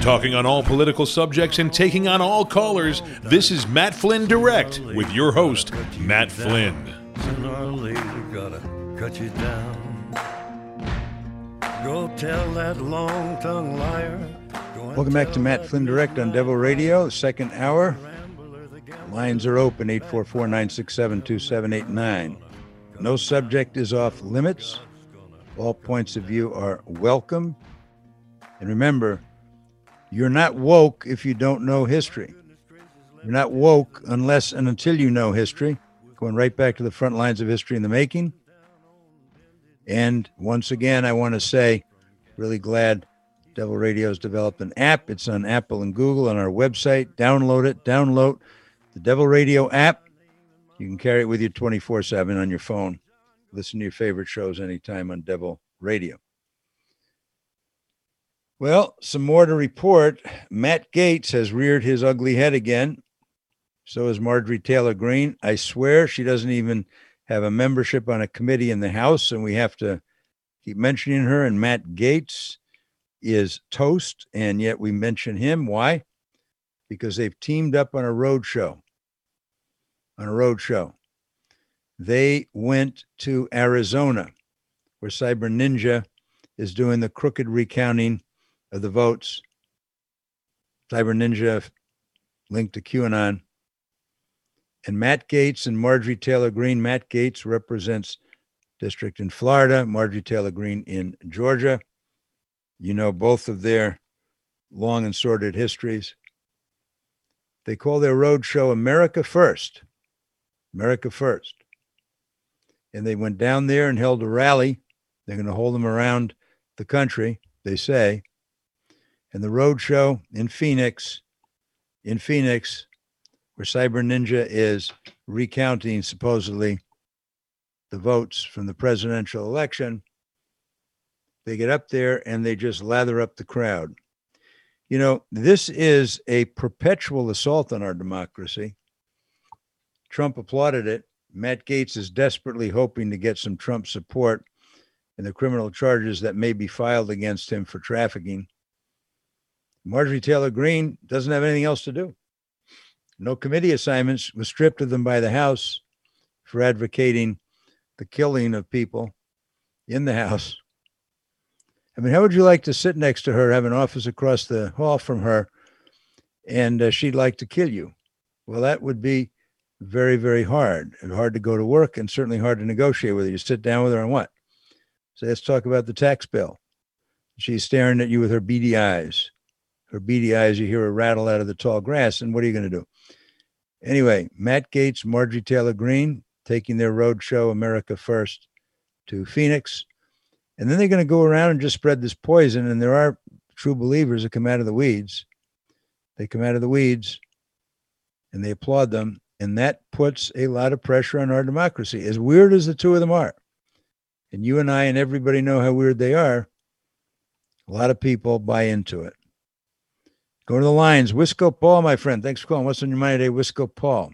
Talking on all political subjects and taking on all callers, this is Matt Flynn Direct with your host, Matt Flynn. Sooner or later, gotta cut you down. Go tell that long-tongued liar. Welcome back to Matt Flynn Direct on Devil Radio, the second hour. Lines are open, 844-967-2789. No subject is off limits. All points of view are welcome. And remember, you're not woke if you don't know history. You're not woke unless and until you know history. Going right back to the front lines of history in the making. And once again, I want to say, really glad Devil Radio has developed an app. It's on Apple and Google on our website. Download it. Download the Devil Radio app. You can carry it with you 24/7 on your phone. Listen to your favorite shows anytime on Devil Radio. Well, some more to report. Matt Gaetz has reared his ugly head again. So has Marjorie Taylor Greene. I swear she doesn't even have a membership on a committee in the House, and we have to keep mentioning her. And Matt Gaetz is toast, and yet we mention him. Why? Because they've teamed up on a road show. They went to Arizona, where Cyber Ninja is doing the crooked recounting of the votes. Cyber Ninja linked to QAnon. And Matt Gaetz and Marjorie Taylor Greene. Matt Gaetz represents district in Florida, Marjorie Taylor Greene in Georgia. You know both of their long and sordid histories. They call their road show America First. America First. And they went down there and held a rally. They're going to hold them around the country, they say. And the road show in Phoenix, where Cyber Ninja is recounting supposedly the votes from the presidential election. They get up there and they just lather up the crowd. You know, this is a perpetual assault on our democracy. Trump applauded it. Matt Gaetz is desperately hoping to get some Trump support in the criminal charges that may be filed against him for trafficking. Marjorie Taylor Greene doesn't have anything else to do. No committee assignments, was stripped of them by the House for advocating the killing of people in the House. I mean, how would you like to sit next to her, have an office across the hall from her, and she'd like to kill you? Well, that would be very, very hard, and hard to go to work, and certainly hard to negotiate with her. You sit down with her on what? So let's talk about the tax bill. She's staring at you with her beady eyes. Her beady eyes, you hear her rattle out of the tall grass, and what are you going to do? Anyway, Matt Gaetz, Marjorie Taylor Greene, taking their road show America First to Phoenix. And then they're going to go around and just spread this poison. And there are true believers that come out of the weeds. They come out of the weeds and they applaud them. And that puts a lot of pressure on our democracy, as weird as the two of them are. And you and I and everybody know how weird they are. A lot of people buy into it. Go to the lines. Wisco Paul, my friend. Thanks for calling. What's on your mind today, Wisco Paul?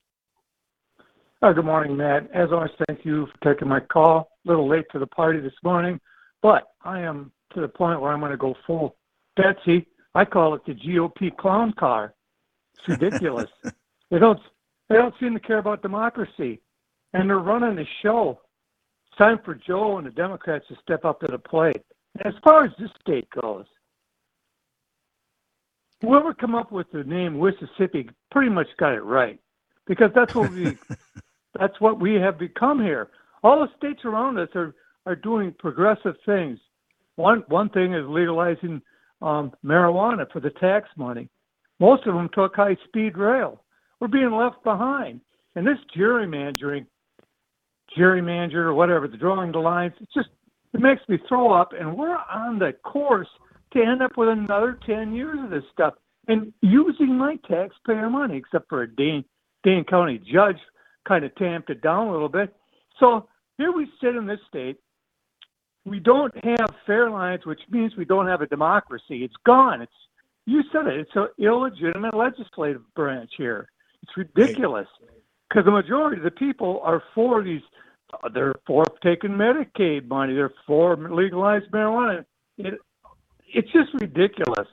Good morning, Matt. As always, thank you for taking my call. A little late to the party this morning, but I am to the point where I'm going to go full Betsy. I call it the GOP clown car. It's ridiculous. They don't seem to care about democracy, and they're running the show. It's time for Joe and the Democrats to step up to the plate. And as far as this state goes, whoever come up with the name Mississippi pretty much got it right, because that's what we have become here. All the states around us are doing progressive things. One thing is legalizing marijuana for the tax money. Most of them took high-speed rail. We're being left behind. And this gerrymander or whatever, the drawing the lines, it makes me throw up. And we're on the course to end up with another 10 years of this stuff. And using my taxpayer money, except for a Dane County judge kind of tamped it down a little bit. So here we sit in this state. We don't have fair lines, which means we don't have a democracy. It's gone. You said it. It's an illegitimate legislative branch here. It's ridiculous because the majority of the people are for these. They're for taking Medicaid money. They're for legalized marijuana. It's just ridiculous.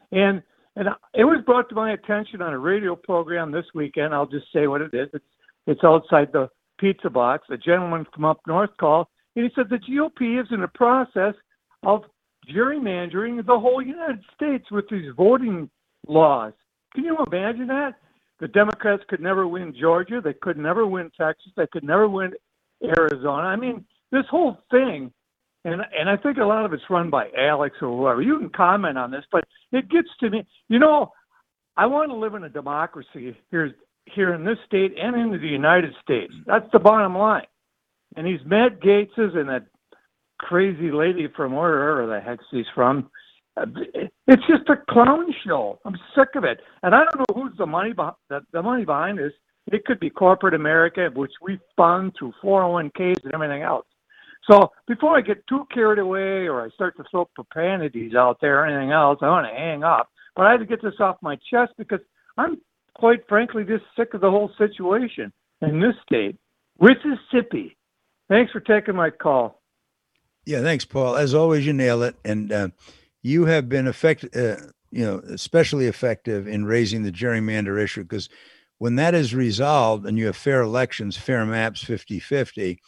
And it was brought to my attention on a radio program this weekend. I'll just say what it is. It's outside the pizza box. A gentleman from up north called, and he said the GOP is in the process of gerrymandering the whole United States with these voting laws. Can you imagine that? The Democrats could never win Georgia. They could never win Texas. They could never win Arizona. I mean, this whole thing, and I think a lot of it's run by Alex or whoever. You can comment on this, but it gets to me. You know, I want to live in a democracy here in this state and in the United States. That's the bottom line. And these Matt Gaetzes and that crazy lady from wherever the heck she's from, it's just a clown show. I'm sick of it. And I don't know who's the money behind this. It could be corporate America, which we fund through 401ks and everything else. So before I get too carried away or I start to throw profanities out there or anything else, I want to hang up. But I had to get this off my chest because I'm quite frankly just sick of the whole situation in this state, Mississippi. Thanks for taking my call. Yeah, thanks, Paul. As always, you nail it. And you have been especially effective in raising the gerrymander issue, because when that is resolved and you have fair elections, fair maps, 50-50,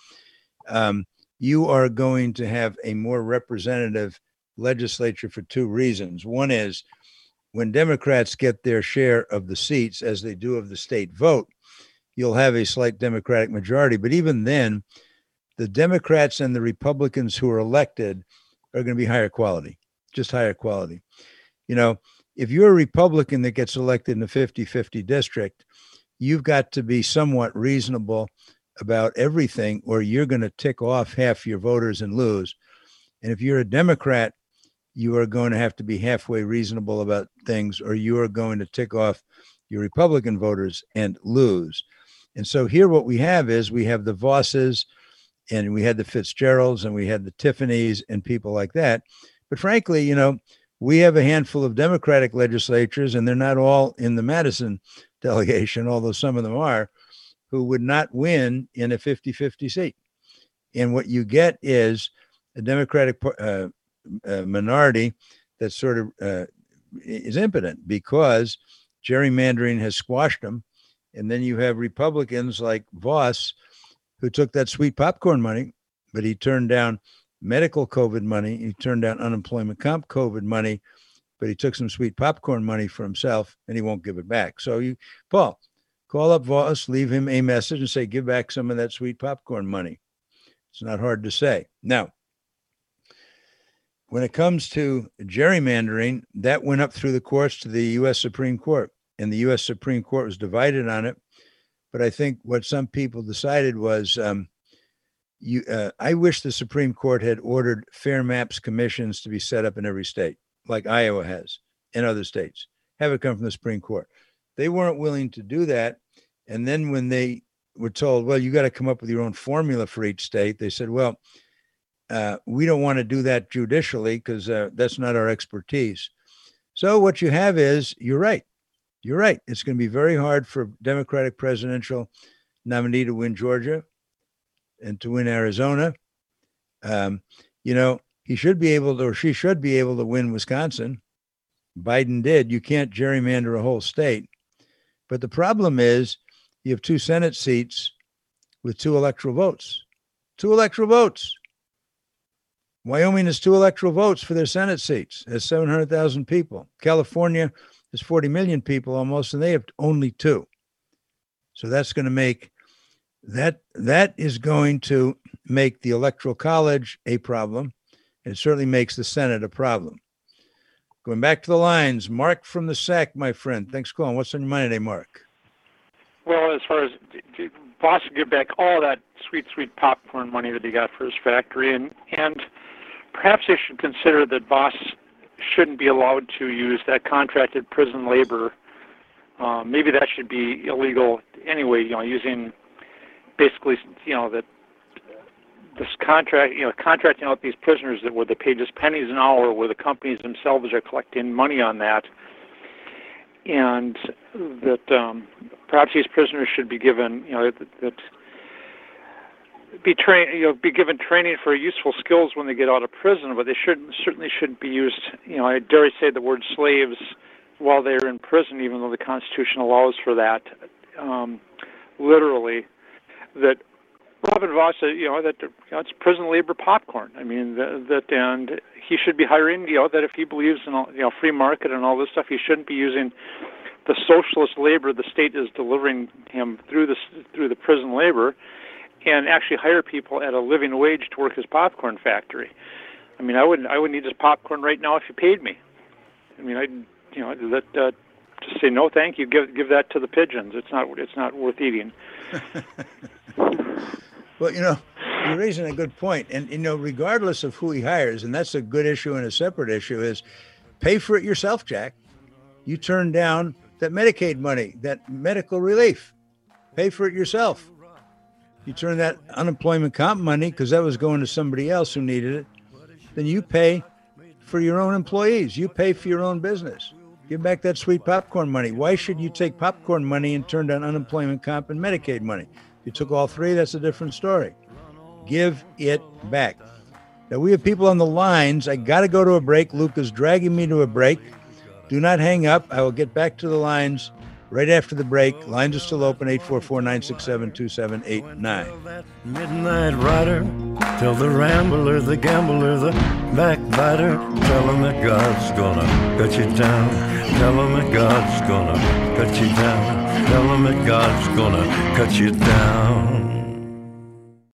you are going to have a more representative legislature for two reasons. One is when Democrats get their share of the seats, as they do of the state vote, you'll have a slight Democratic majority. But even then, the Democrats and the Republicans who are elected are going to be higher quality, just higher quality. You know, if you're a Republican that gets elected in a 50-50 district, you've got to be somewhat reasonable about everything, or you're going to tick off half your voters and lose. And if you're a Democrat, you are going to have to be halfway reasonable about things, or you are going to tick off your Republican voters and lose. And so here what we have is we have the Vosses, and we had the Fitzgeralds, and we had the Tiffanys and people like that. But frankly, you know, we have a handful of Democratic legislatures, and they're not all in the Madison delegation, although some of them are, who would not win in a 50-50 seat. And what you get is a Democratic minority that sort of is impotent because gerrymandering has squashed them. And then you have Republicans like Voss, who took that sweet popcorn money, but he turned down medical COVID money. He turned down unemployment comp COVID money, but he took some sweet popcorn money for himself, and he won't give it back. So you, Paul, call up Voss, leave him a message and say, give back some of that sweet popcorn money. It's not hard to say. Now, when it comes to gerrymandering, that went up through the courts to the U.S. Supreme Court, and the U.S. Supreme Court was divided on it. But I think what some people decided was I wish the Supreme Court had ordered fair maps commissions to be set up in every state, like Iowa has and other states. Have it come from the Supreme Court. They weren't willing to do that. And then when they were told, well, you got to come up with your own formula for each state, they said, well, we don't want to do that judicially because that's not our expertise. So what you have is, you're right. You're right. It's going to be very hard for a Democratic presidential nominee to win Georgia and to win Arizona. You know, he should be able to, or she should be able to win Wisconsin. Biden did. You can't gerrymander a whole state. But the problem is you have two Senate seats with two electoral votes. Two electoral votes. Wyoming has two electoral votes for their Senate seats. There's 700,000 people. California has 40 million people almost, and they have only two. So that's going to make that is going to make the Electoral College a problem. And it certainly makes the Senate a problem. Going back to the lines, Mark from the SAC, my friend. Thanks for calling. What's on your mind today, Mark? Well, as far as Voss give back all that sweet, sweet popcorn money that he got for his factory, and perhaps they should consider that Voss shouldn't be allowed to use that contracted prison labor. Maybe that should be illegal anyway, you know, using basically, you know, that this contract, you know, contracting out these prisoners that were they pay just pennies an hour, where the companies themselves are collecting money on that, and that perhaps these prisoners should be given, you know, that be given training for useful skills when they get out of prison, but they certainly shouldn't be used. I dare say the word slaves while they're in prison, even though the Constitution allows for that. Literally, that Robin Vos said, that it's prison labor popcorn. I mean, and he should be hiring, that if he believes in free market and all this stuff, he shouldn't be using the socialist labor the state is delivering him through the prison labor, and actually hire people at a living wage to work his popcorn factory. I mean, I wouldn't eat his popcorn right now if you paid me. I mean, just say no, thank you. Give that to the pigeons. It's not worth eating. Well, you're raising a good point. And, regardless of who he hires, and that's a good issue and a separate issue, is pay for it yourself, Jack. You turn down that Medicaid money, that medical relief. Pay for it yourself. You turn that unemployment comp money, because that was going to somebody else who needed it, then you pay for your own employees. You pay for your own business. Give back that sweet popcorn money. Why should you take popcorn money and turn down unemployment comp and Medicaid money? If you took all three, that's a different story. Give it back. Now, we have people on the lines. I got to go to a break. Luke is dragging me to a break. Do not hang up. I will get back to the lines right after the break. Lines are still open, 844-967-2789. Midnight rider, tell the rambler, the gambler, the backbiter, tell him that God's gonna cut you down. Tell him that God's gonna cut you down. Tell him that God's gonna cut you down.